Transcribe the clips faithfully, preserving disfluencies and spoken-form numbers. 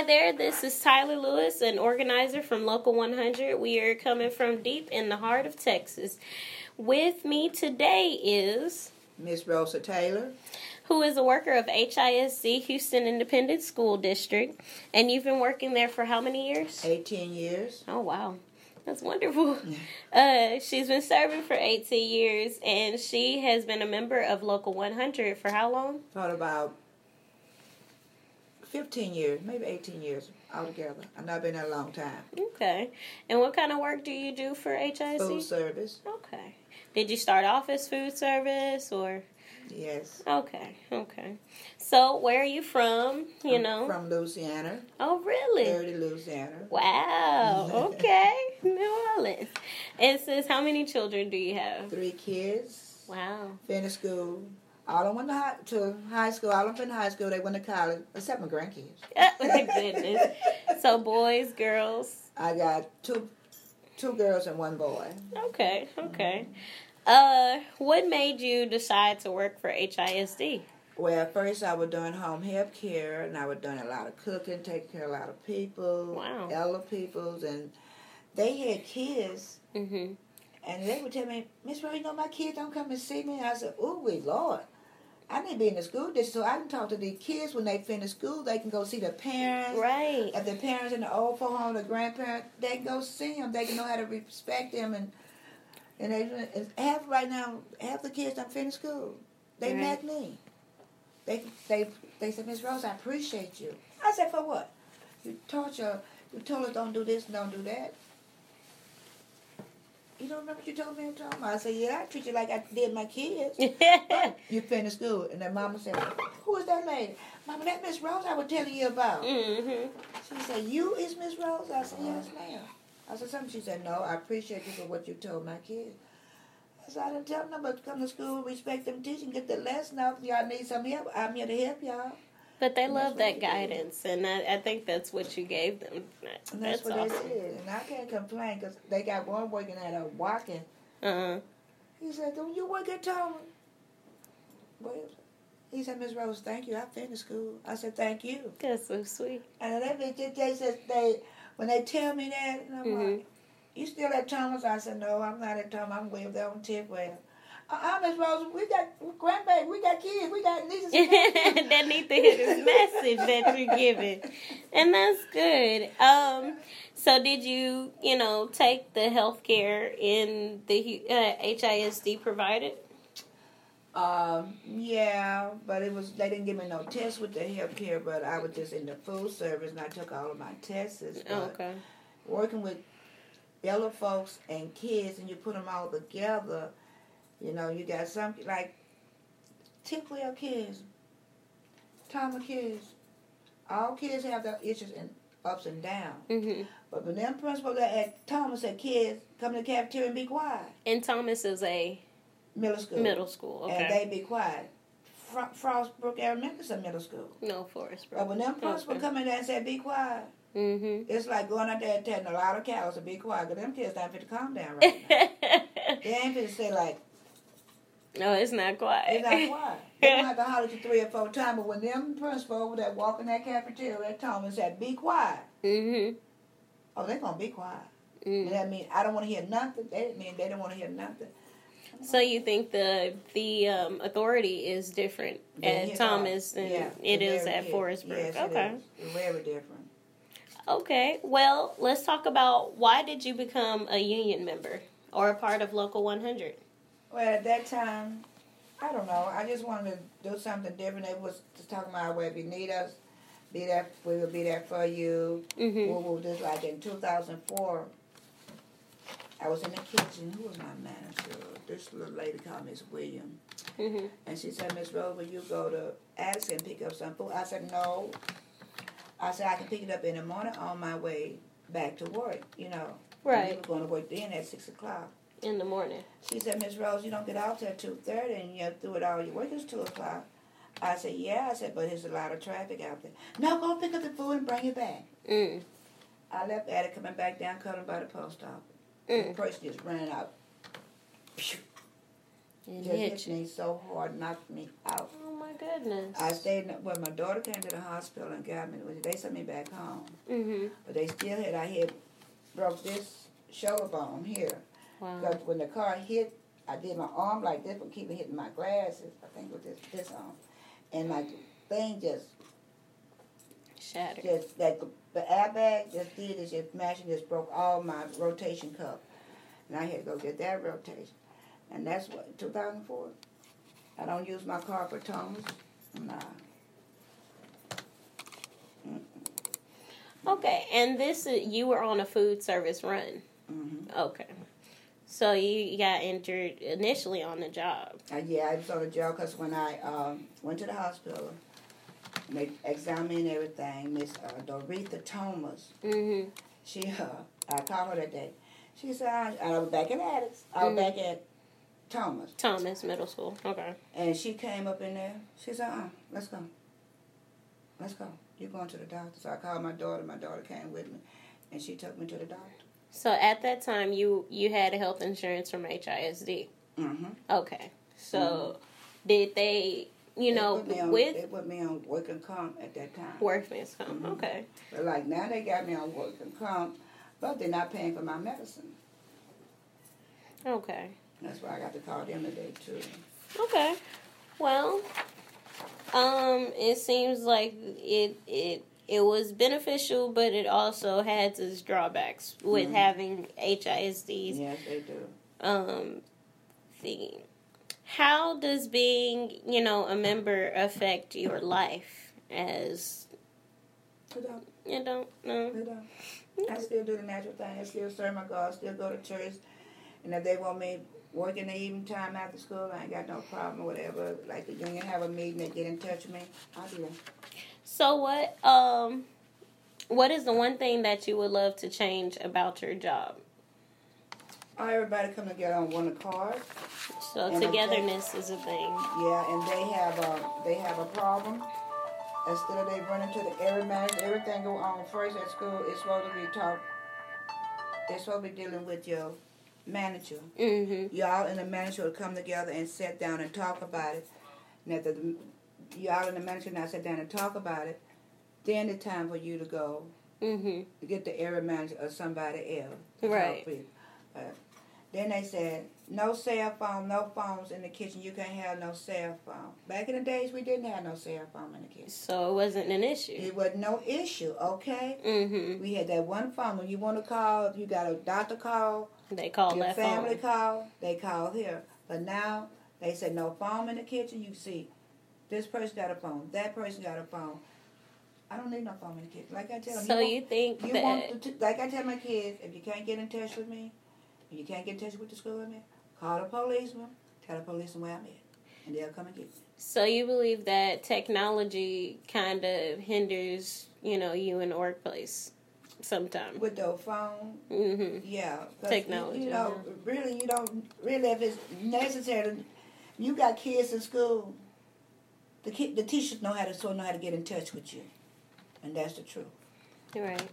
there, this is Tyler Lewis, an organizer from Local one hundred. We are coming from deep in the heart of Texas. With me today is Miss Rosa Taylor, who is a worker of H I S D Houston Independent School District. And you've been working there for how many years? eighteen years. Oh, wow. That's wonderful. Uh, she's been serving for eighteen years, and she has been a member of Local one hundred for how long? For about fifteen years, maybe eighteen years altogether. I've not been there a long time. Okay. And what kind of work do you do for H I S D? Food service. Okay. Did you start off as food service or? Yes. Okay, okay. So, where are you from, you I'm know? From Louisiana. Oh, really? Dirty Louisiana. Wow, okay. New Orleans. And sis, how many children do you have? Three kids. Wow. Finished school. All of them went to high, to high school. All of them in high school. They went to college, except my grandkids. Oh, my goodness. So, boys, girls? I got two two girls and one boy. Okay, okay. Uh, what made you decide to work for H I S D? Well, at first I was doing home health care, and I was doing a lot of cooking, taking care of a lot of people, Wow. elder peoples, and they had kids, Mm-hmm. and they would tell me, Miss Rose, you know, my kids don't come and see me. I said, ooh, we Lord. I need to be in the school district so I can talk to these kids when they finish school. They can go see their parents. Right. If their parents in the old folk home, the grandparents, they can go see them. They can know how to respect them. And and they half right now, half the kids don't finish school. They Right. met me. They they they said, Miss Rose, I appreciate you. I said, for what? You taught your, you told us don't do this and don't do that. You don't remember what you told me at home? I said, yeah, I treat you like I did my kids. But you finished school. And then Mama said, who is that lady? Mama, that Miss Rose I was telling you about. Mm-hmm. She said, you is Miss Rose? I said, yes, ma'am. I said, something. She said, no, I appreciate you for what you told my kids. I said, I didn't tell them about to come to school, respect them, teaching, get the lesson out. If y'all need some help, I'm here to help y'all. But they And love that's what that they did. guidance, and I, I think that's what you gave them. And that's, That's what awesome. they did. And I can't complain because they got one working at a walking. Uh-huh. He said, don't you work at Thomas? Well, he said, Miss Rose, thank you. I finished school. I said, thank you. That's so sweet. And they, they, they said, they, when they tell me that, and I'm Mhm. like, you still at Thomas? I said, no, I'm not at Thomas. I'm way up there on Tidwell. Uh-uh, Miss Rose, we got grandbaby, we got kids, we got nieces and nephews. That need to hear this message that you're giving. And that's good. Um, so did you, you know, take the health care in the uh, H I S D provided? Um, yeah, but it was, they didn't give me no tests with the health care, but I was just in the food service and I took all of my tests. But Okay. working with elder folks and kids and you put them all together, you know, you got some, like, Tidwell kids, Thomas kids, all kids have their issues and ups and downs. Mm-hmm. But when them principals at Thomas said, kids, come to the cafeteria and be quiet. And Thomas is a Middle school. middle school. Okay. And they be quiet. Fro- Frostbrook Elementary a middle school. No, Forest But when them principals Okay. come in there and say, be quiet, Mm-hmm. it's like going out there and telling a lot of cows to be quiet, because them kids not fit to calm down right now. They ain't fit to say, like, No, it's not quiet. it's not quiet. They don't have to holler you three or four times, but when them principal over there walk in that cafeteria, they told me and said, be quiet. Mm-hmm. Oh, they going to be quiet. Mm. And that means I don't want to hear nothing. They mean they don't want to hear nothing. So you think the the um, authority is different They- at Thomas than yeah, it is very at di- Forestburg? Yes, Okay. it is. Very different. Okay. Well, let's talk about why did you become a union member or a part of Local one hundred? Well, at that time, I don't know. I just wanted to do something different. They was just talking about, well, if you need us, be there. We will be there for you. Mm-hmm. We will just like in two thousand four. I was in the kitchen. Who was my manager? This little lady called Miss Williams. Mm-hmm. And she said, Miss Rose, will you go to Addison and pick up some food? I said, no. I said, I can pick it up in the morning on my way back to work, you know. Right. We were going to work then at six o'clock. In the morning. She said, Miss Rose, you don't get off till two thirty and you're through it all your work is two o'clock. I said, yeah. I said, but there's a lot of traffic out there. No, go pick up the food and bring it back. Mm. I left Addie coming back down, coming by the post office. Mm. The person just ran out. Pew. It Just hit hit you. me so hard, knocked me out. Oh my goodness. I stayed, when my daughter came to the hospital and got me, they sent me back home. Mm-hmm. But they still had, I had broke this shoulder bone here. Wow. Because when the car hit, I did my arm like this, but keeping hitting my glasses, I think with this, this arm. And my thing just, shattered. just like the airbag just did is just mashing, just broke all my rotation cup. And I had to go get that rotation. And that's what, two thousand four? I don't use my carpal tunnels. Nah. Mm-mm. Okay, and this is, you were on a food service run. Mm-hmm. Okay. So you got injured initially on the job. Uh, yeah, I was on the job because when I um, went to the hospital, they examined everything. Miss uh, Doretha Thomas, Mm-hmm. she, uh, I called her that day. She said, I, I was back in Addis. I was Mhm. back at Thomas. Thomas Middle School. Okay. And she came up in there. She said, uh, let's go. Let's go. You're going to the doctor. So I called my daughter. My daughter came with me. And she took me to the doctor. So at that time, you, you had health insurance from H I S D. Mm-hmm. Okay. So Mhm. did they, you They know, put me on, with They put me on working comp at that time. workman's comp? Mhm. Okay. But like now they got me on working comp, but they're not paying for my medicine. Okay. That's why I got to call them today too. Okay. Well, um, it seems like it it it was beneficial, but it also had its drawbacks with Mhm. having H I S D's Yes, they do. um thing. How does being, you know, a member affect your life as They don't. you don't know? They don't. I still do the natural thing. I still serve my God. Still go to church. And if they want me work in the evening time after school, I ain't got no problem or whatever. Like the union have a meeting, they get in touch with me. I'll do that. So what um what is the one thing that you would love to change about your job? Oh, everybody come together on one accord. So And togetherness is a thing. Yeah, and they have a they have a problem. Instead of they running to the every man, everything go on first at school. It's supposed to be taught. It's supposed to be dealing with your manager. Mhm. Y'all and the manager will come together and sit down and talk about it. And if the y'all and the manager now sit down and talk about it, then it's time for you to go Mhm. to get the area manager or somebody else. to Right. talk with. Uh, then they said, no cell phone, no phones in the kitchen. You can't have no cell phone. Back in the days, we didn't have no cell phone in the kitchen. So it wasn't an issue. It was no issue, okay? Mhm. We had that one phone. When you want to call, if you got a doctor call, They called your that family phone. call, they call here. But now, they said no phone in the kitchen. You see, this person got a phone, that person got a phone. I don't need no phone in the kitchen. Like I tell them, So you, you think want, you that want to, like I tell my kids, if you can't get in touch with me, if you can't get in touch with the school in there, call the policeman, tell the policeman where I'm at, and they'll come and get me. so you believe that technology kind of hinders, you know, you in the workplace sometimes. With the phone, Mhm. yeah. 'Cause Technology, You, you know, yeah. really, you don't, really, if it's necessary, you got kids in school, the kid, the teachers know how to, so know how to get in touch with you. And that's the truth. You're right.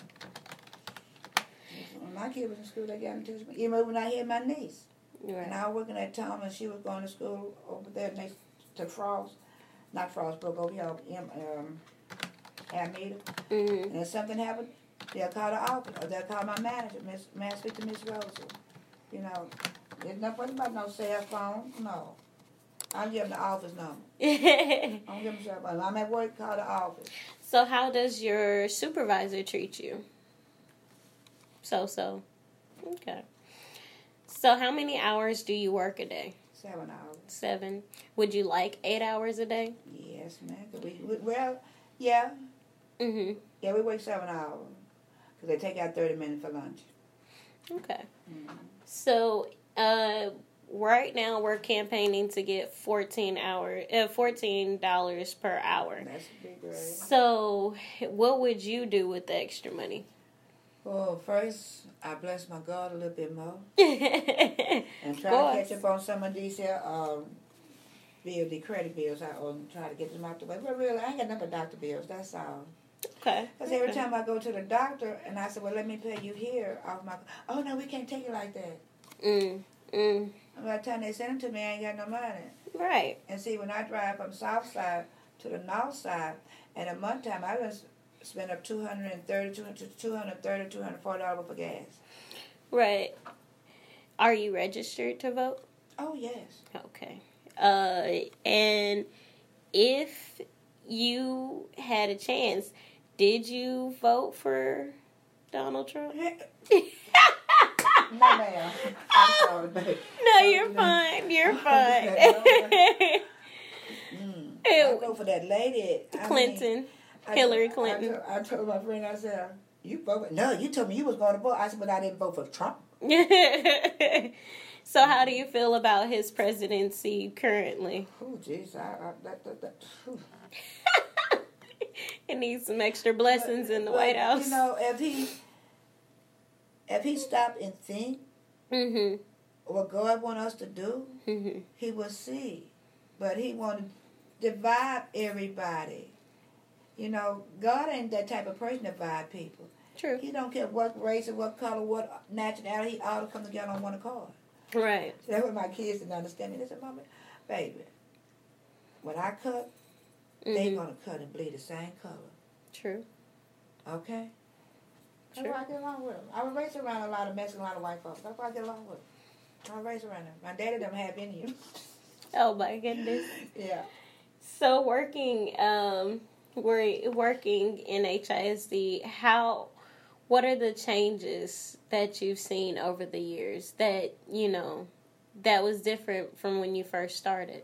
When my kid was in school, they got in touch with me. Even when I had my niece. You're And right. I was working at Thomas, she was going to school over there next to Frost. Not Frostbrook, over here, um, um, Alameda. Mhm. And if something happened, they'll call the office, or they'll call my manager, Miss, may I speak to Miss Rosa? You know, there's nothing about no cell phone, no. I'll give them the office number. I don't give them cell phone. I'm at work, call the office. So how does your supervisor treat you? So so. Okay. So how many hours do you work a day? Seven hours. Seven. Would you like eight hours a day? Yes, man. 'Cause we, we, well, yeah. Mhm. Yeah, we work seven hours. Because they take out thirty minutes for lunch. Okay. Mm-hmm. So, uh, right now we're campaigning to get fourteen hour, uh, fourteen dollars per hour. That's a big raise. So, what would you do with the extra money? Well, first, I bless my God a little bit more. And And try to catch up on some of these here, um, bills, the credit bills. I owe them, try to get them out the way. But really, I ain't got nothing but doctor bills. That's all. Okay. Because every Okay. time I go to the doctor and I say, well, let me pay you here off my... Oh, no, we can't take it like that. Mm. Mm. And by the time they send it to me, I ain't got no money. Right. And see, when I drive from south side to the north side, and at one time I was spend up two hundred thirty, two hundred thirty, two hundred forty dollars for gas. Right. Are you registered to vote? Oh, yes. Okay. Uh, and if you had a chance, did you vote for Donald Trump? No, ma'am. I'm sorry, babe. No, you're fine. You're fine. mm. I go for that lady. Clinton. I mean, Hillary I, Clinton. I, told, I told my friend, I said, you voted? No, you told me you was going to vote. I said, but I didn't vote for Trump. So how do you feel about his presidency currently? Oh, jeez. I, I, that, that, that, It needs some extra blessings but, in the but, White House. You know, if he, if he stopped and think Mm-hmm. what God want us to do, Mm-hmm. he will see. But he want to divide everybody. You know, God ain't that type of person to divide people. True. He don't care what race or what color, what nationality. He all to come together on one accord. Right. So that's what my kids didn't understand me. They said, "Mama, baby, when I cut, Mm-hmm. they gonna cut and bleed the same color. True. Okay? That's Sure. why I get along with them. I was raised around a lot of Mexican, a lot of white folks. That's why I get along with them. I was raised around them. My daddy don't have any of them. Oh my goodness. Yeah. So working, um, we're working in H I S D. How? What are the changes that you've seen over the years that you know that was different from when you first started?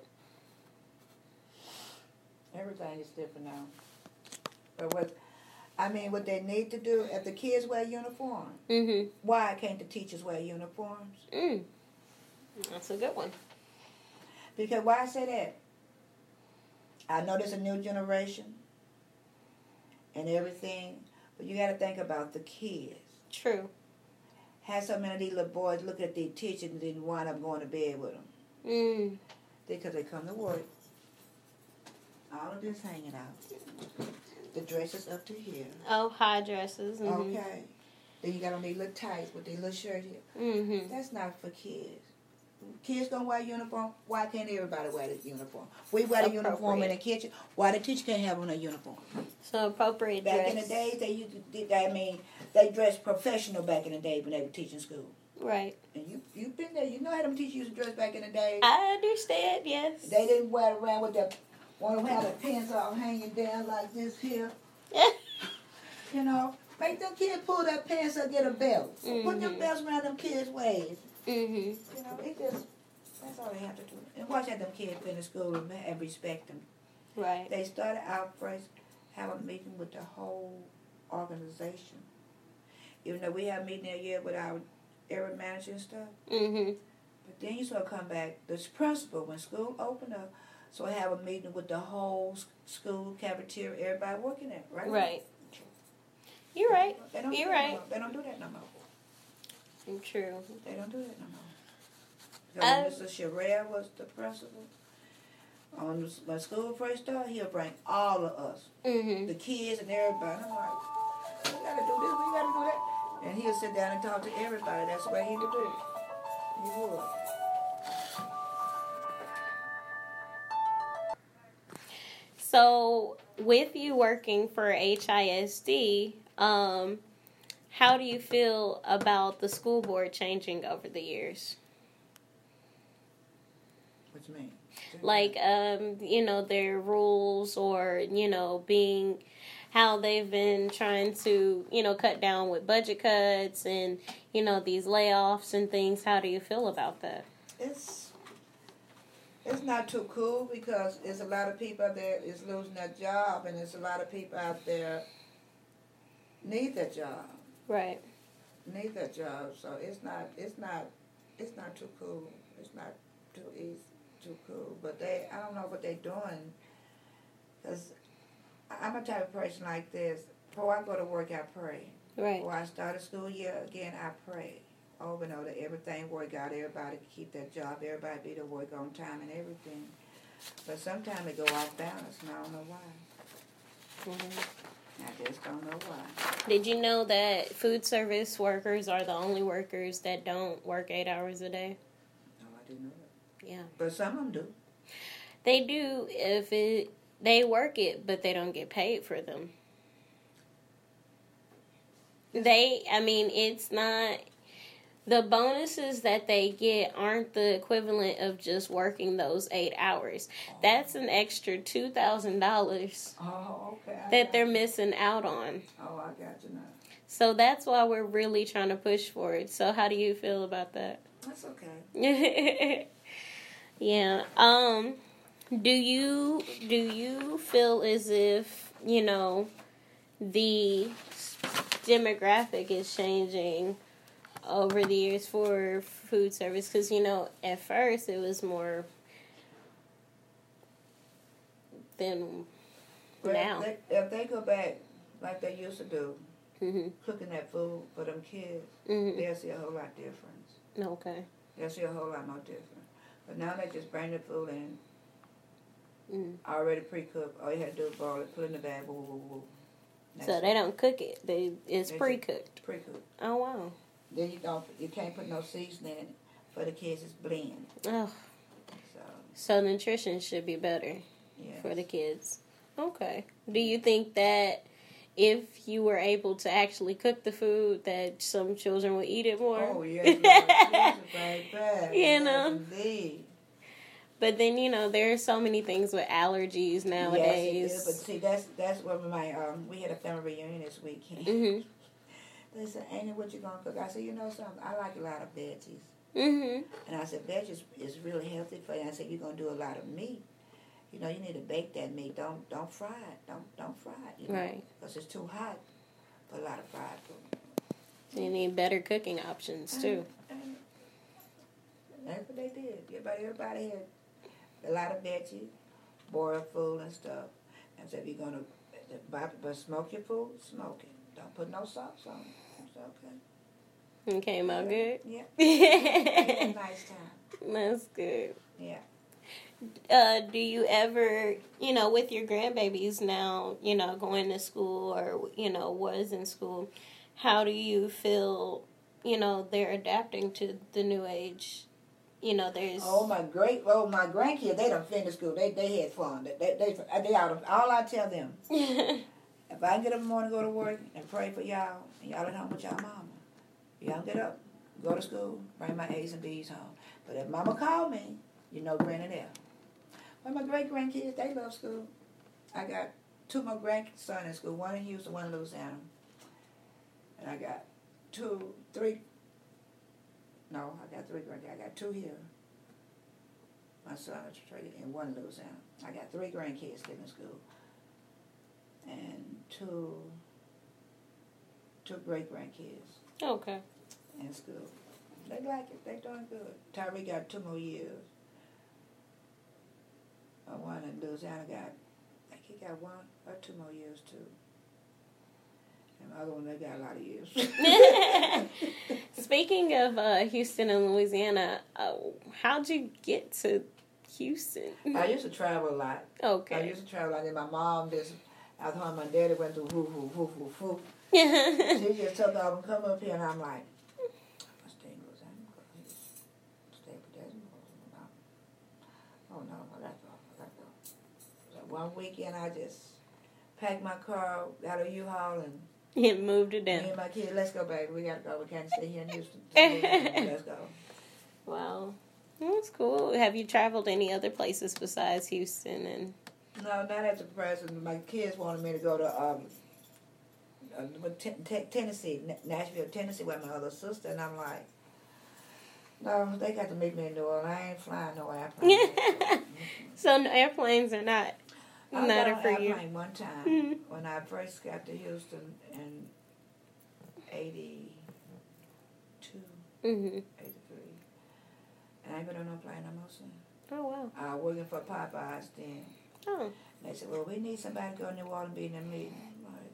Everything is different now. But what, I mean, what they need to do, if the kids wear uniforms, Mm-hmm. why can't the teachers wear uniforms? Mm. That's a good one. Because why I say that? I know there's a new generation and everything, but you got to think about the kids. True. Had so many of these little boys look at their teachers and didn't wind up going to bed with them. Mm. Because they come to work. All of this hanging out. The dresses up to here. Oh, high dresses. Mm-hmm. Okay. Then you got on these little tights with their little shirt here. Mm-hmm. That's not for kids. Kids gonna wear a uniform. Why can't everybody wear the uniform? We wear the uniform in the kitchen. Why the teacher can't have on a uniform? So appropriate Back dress. in the days, they used to. Did, I mean, they dressed professional back in the day when they were teaching school. Right. And you, you've been there. You know how them teachers used to dress back in the day. I understand. Yes. They didn't wear around with their, want to have the pants all hanging down like this here. You know, make them kids pull their pants up, get a belt. Mm-hmm. Put them belts around them kids' waist. Mm-hmm. You know, it just, that's all they have to do. And watch how them kids finish school and, and respect them. Right. They started out first, have a meeting with the whole organization. Even though we have a meeting every year with our area manager and stuff. Mm-hmm. But then you sort of come back, this principal, when school opened up, so I have a meeting with the whole school cafeteria, everybody working there, right? Right. You're right. They don't You're do that right. no more. They don't do that no more. True. They don't do that no more. Because Um, Mister Sherrell was the principal, on the, when school first started, he'll bring all of us, Mm-hmm. the kids and everybody. I'm like, we gotta do this, we gotta do that. And he'll sit down and talk to everybody. That's the way he would do it. He would. So, with you working for H I S D, um, how do you feel about the school board changing over the years? What you mean? Like, um, you know, their rules or, you know, being how they've been trying to, you know, cut down with budget cuts and, you know, these layoffs and things. How do you feel about that? It's it's not too cool because there's a lot of people out there is losing their job, and there's a lot of people out there need their job, Right. need their job. So it's not it's not it's not too cool. It's not too easy, too cool. But they I don't know what they're doing, because I'm a type of person like this. Before I go to work, I pray. Right. Before I start a school year again, I pray. Over and over that everything work out, everybody keep their job, everybody be to work on time and everything. But sometimes it go off balance, and I don't know why. Mm-hmm. I just don't know why. Did you know that food service workers are the only workers that don't work eight hours a day? No, I didn't know that. Yeah. But some of them do. They do if it they work it, but they don't get paid for them. They, I mean, it's not, the bonuses that they get aren't the equivalent of just working those eight hours. That's an extra two thousand dollars Oh, okay. I that got they're you. missing out on. Oh, I got you now. So that's why we're really trying to push for it. So how do you feel about that? That's okay. Yeah. Um, do you, do you feel as if, you know, the demographic is changing over the years for food service? Because, you know, at first it was more than Well, now. If they, if they go back like they used to do, Mm-hmm. cooking that food for them kids, Mm-hmm. they'll see a whole lot difference. Okay. They'll see a whole lot more different. But now they just bring the food in, Mm. already pre-cooked. All you had to do is boil it, put it in the bag, woo, woo, woo. That's So it. they don't cook it. They It's They pre-cooked. Pre-cooked. Oh, wow. Then you don't, you can't put no seasoning in it for the kids. It's blend. Oh, So so nutrition should be better yeah. for the kids. Okay. Do you think that if you were able to actually cook the food, that some children would eat it more? Oh yes, Lord Jesus, baby. You Yes, know? indeed. But then, you know, there are so many things with allergies nowadays. Yes, it is. But see, that's that's what my um we had a family reunion this weekend. Mhm. They said, "Ain't what you gonna cook?" I said, "You know something? I like a lot of veggies." Mhm. And I said, "Veggies is really healthy for you." I said, "You're gonna do a lot of meat. You know, you need to bake that meat. Don't don't fry it. Don't don't fry it. You know, Right. because it's too hot for a lot of fried food." So you need better cooking options, too. And that's what they did. Everybody, everybody had a lot of veggies, boiled food and stuff. And so if you're gonna buy, but smoke your food, smoke it. Don't put no sauce on it. It's okay. It came out good? Yeah. It's a nice time. That's good. Yeah. Uh, do you ever, you know, with your grandbabies now, you know, going to school or, you know, was in school, how do you feel, you know, they're adapting to the new age? You know, there's... Oh, my great, oh, my grandkids, they done finished school. They they had fun. They, they, they, they out of, all I tell them, if I get up in the morning, go to work, and pray for y'all, and y'all at home with y'all mama, y'all get up, go to school, bring my A's and B's home. But if mama call me, you know granny there. Well, my great-grandkids, they love school. I got two more grandsons in school, one in Houston, one in Louisiana. And I got two, three, no, I got three grandkids. I got two here. My son is traded in one in Louisiana. I got three grandkids still in school. And two, two great-grandkids Okay. in school. They like it. They doing good. Tyree got two more years. Uh, one in Louisiana got, I think he got one or two more years too. And the other one, they got a lot of years. Speaking of uh, Houston and Louisiana, uh, how'd you get to Houston? I used to travel a lot. Okay. I used to travel a lot. And my mom just, after her, my daddy went to whoo, whoo, whoo, whoo, whoo. She just took off and come up here, and I'm like, I stay in Louisiana. Stay with Daddy. No. Oh, no, I got to go. I got to go. So one weekend, I just packed my car out of U-Haul and You moved it me down. and my kid, let's go, baby. We got to go. We can't stay here in Houston. Let's go. Wow. That's cool. Have you traveled any other places besides Houston? And No, not at the present. My kids wanted me to go to um, uh, t- t- Tennessee, N- Nashville, Tennessee, with my other sister, and I'm like, no, they got to meet me in New Orleans. I ain't flying no airplane. So no, airplanes are not I not got for an you. airplane one time Mhm. when I first got to Houston in eighty-two, Mm-hmm. eighty-three. And I ain't been on no plane no more since. Oh wow. I was working for Popeyes then. Oh. And they said, well, we need somebody to go to New Orleans and be in the meeting. I'm like,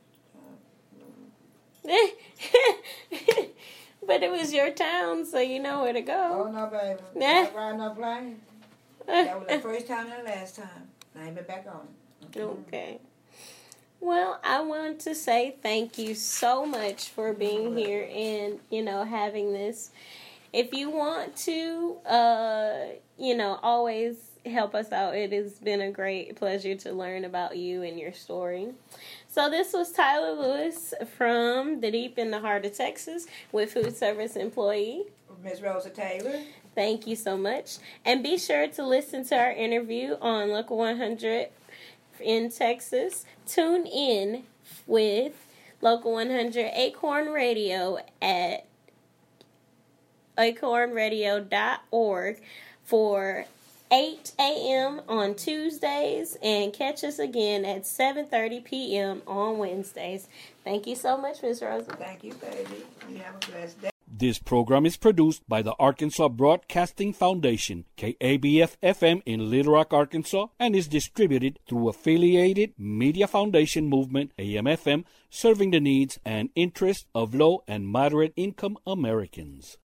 But it was your town, so you know where to oh, go. no, baby. Nah. Not riding no plane. That was the first time and the last time. I ain't been back on it. Okay. Well, I want to say thank you so much for being here and, you know, having this. If you want to, uh, you know, always help us out. It has been a great pleasure to learn about you and your story. So this was Tyler Lewis from the deep in the heart of Texas with food service employee Miss Rosa Taylor. Thank you so much. And be sure to listen to our interview on Local one hundred in Texas. Tune in with Local one hundred Acorn Radio at acorn radio dot org for eight a.m. on Tuesdays, and catch us again at seven thirty p.m. on Wednesdays. Thank you so much, Miz Rosa. Thank you, baby. You have a blessed day. This program is produced by the Arkansas Broadcasting Foundation, K A B F F M in Little Rock, Arkansas, and is distributed through Affiliated Media Foundation Movement, A M F M, serving the needs and interests of low and moderate income Americans.